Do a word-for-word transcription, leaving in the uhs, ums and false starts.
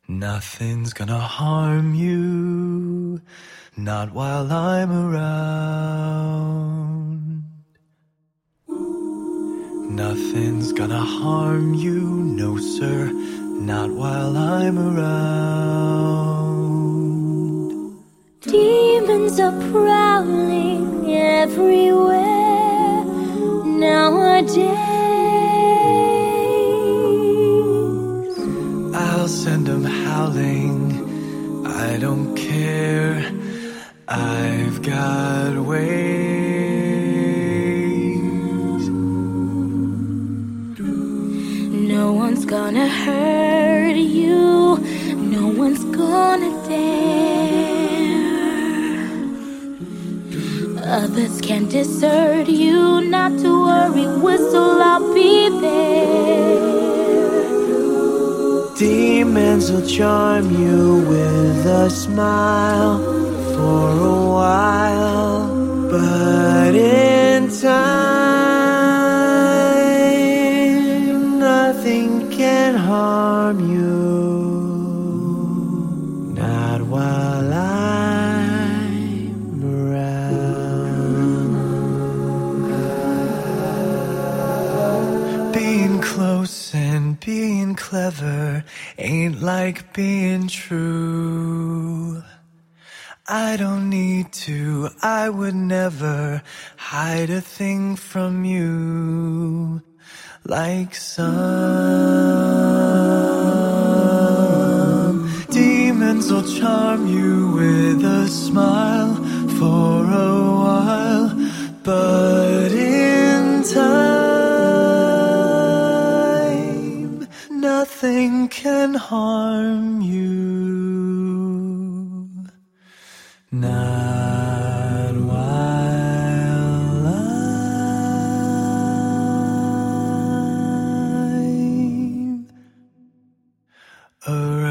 Nothing's gonna harm you, not while I'm around. Nothing's gonna harm you, no sir, not while I'm around. Demons are prowling everywhere nowadays. I'll send them howling, I don't care, I've got ways. No one's gonna hurt you, no one's gonna dare. Others can desert you, not to worry, whistle, I'll be there. Demons will charm you with a smile for a while, but in time, nothing can harm you, not while I'm around. Being close and being clever ain't like being true. I don't need to, I would never hide a thing from you. Like some demons will charm you with a smile for a while, but in time, nothing can harm you, not while I'm around.